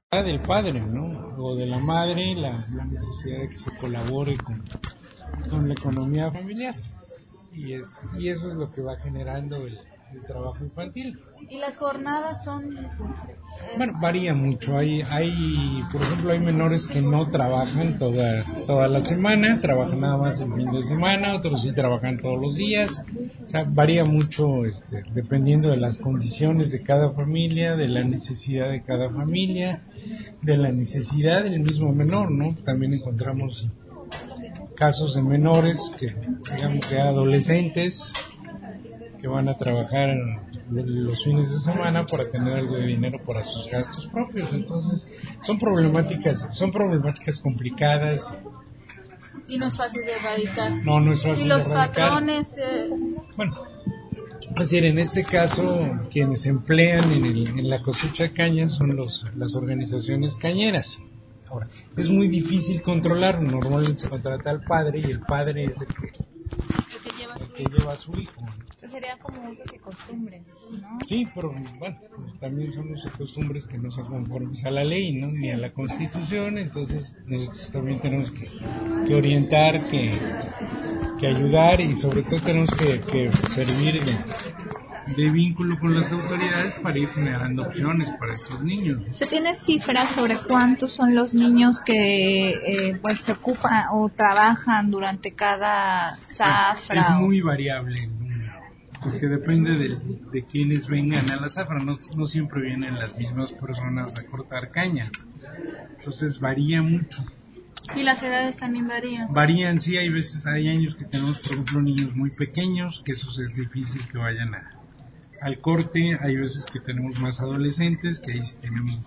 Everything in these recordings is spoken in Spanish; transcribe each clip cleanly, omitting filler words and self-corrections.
del padre, ¿no? O de la madre, la necesidad de que se colabore con la economía familiar. Y eso es lo que va generando el trabajo infantil. ¿Y las jornadas son...? Bueno, varía mucho. Por ejemplo, hay menores que no trabajan toda la semana, trabajan nada más el fin de semana, otros sí trabajan todos los días. O sea, varía mucho, dependiendo de las condiciones de cada familia, de la necesidad de cada familia, de la necesidad del mismo menor, ¿no? También encontramos casos de menores digamos que adolescentes que van a trabajar los fines de semana para tener algo de dinero para sus gastos propios. Entonces son problemáticas complicadas. Y no es fácil de erradicar. No es fácil y los de erradicar. Patrones Bueno, es decir, en este caso quienes emplean en la cosecha de caña son las organizaciones cañeras. Ahora, es muy difícil controlar. Normalmente se contrata al padre y el padre es el que lleva a su hijo. Entonces serían como usos y costumbres, ¿no? Sí, pero bueno, pues también son usos y costumbres que no son conformes a la ley, ¿no? Ni a la Constitución. Entonces nosotros también tenemos que orientar, que ayudar, y sobre todo tenemos que servir de vínculo con las autoridades para ir generando opciones para estos niños. ¿Se tiene cifras sobre cuántos son los niños que pues se ocupan o trabajan durante cada zafra? Es muy variable el número, porque depende de quienes vengan a la zafra. No siempre vienen las mismas personas a cortar caña, entonces varía mucho. ¿Y las edades también varían? Varían, sí, hay años que tenemos, por ejemplo, niños muy pequeños, que esos es difícil que vayan al corte. Hay veces que tenemos más adolescentes, que ahí sí tenemos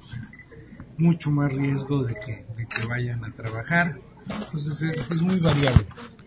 mucho más riesgo de que vayan a trabajar. Entonces es muy variable.